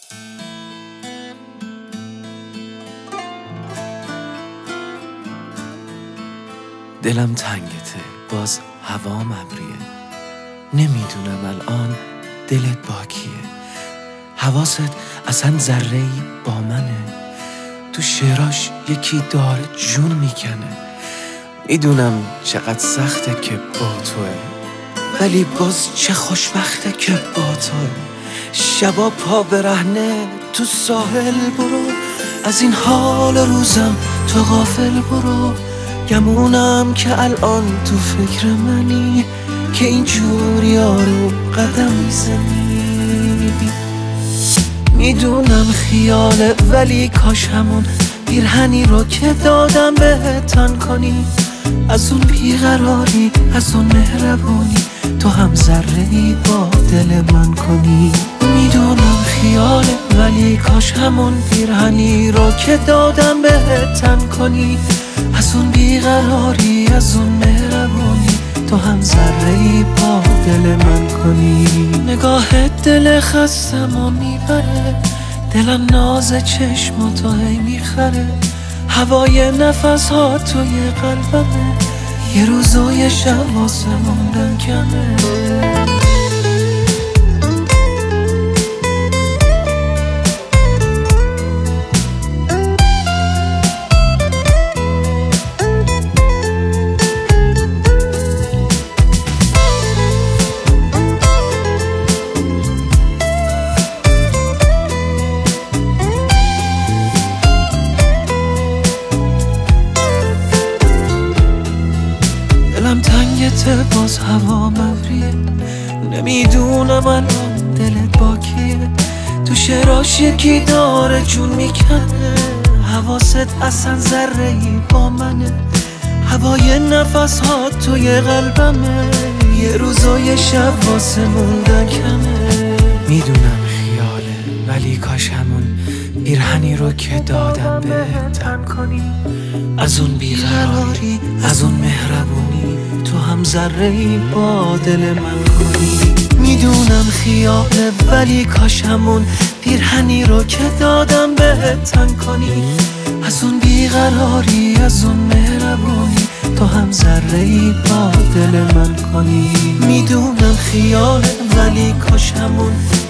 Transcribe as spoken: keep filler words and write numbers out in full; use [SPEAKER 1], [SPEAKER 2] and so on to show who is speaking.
[SPEAKER 1] دلم تنگته، باز هوا ابریه. نمیدونم الان دلت با کیه. حواست اصلا ذره‌ای با منه. تو شعراش یکی داره جون میکنه. میدونم چقدر سخته که با توه، ولی باز چه خوشبخته که با توه. شبا پا برهنه تو ساحل برو، از این حال روزم تو غافل برو. گمونم که الان تو فکر منی، که اینجور یارو قدم میزنی. میدونم خیاله ولی کاش همون پیرهنی رو که دادم بهت تن کنی. از اون بیقراری، از اون مهربونی، تو هم ذره‌ای با دل من کنی. میدونم خیاله ولی کاش همون پیرهنی رو که دادم بهت تن کنی. از اون بیقراری، از اون مهربونی، تو هم ذره‌ای با دل من کنی. نگاهت دل خستمو میبره، دلم ناز چشم تو هی میخره. هوای نفس ها توی قلبمه، یه روز و یه شب واسه موندن کمه. دلم تنگته، باز هوا ابریه. نمیدونم الان دلت با کیه. تو شعراش یکی داره جون میکنه. حواست اصلا ذره‌ای با منه. هوای نفس ها توی قلبمه، یه روز و یه شب واسه موندن کمه. میدونم خیاله ولی کاش همون پیرهنی رو که دادم بهت تن کنی. از اون بیقراری، از اون مهربونی، تو هم ذره‌ای با دل من کنی. میدونم خیاله ولی کاش همون پیرهنی رو که دادم بهت تن کنی. از اون بیقراری، از اون مهربونی، تو هم ذره‌ای با دل من کنی. میدونم خیاله ولی کاش همون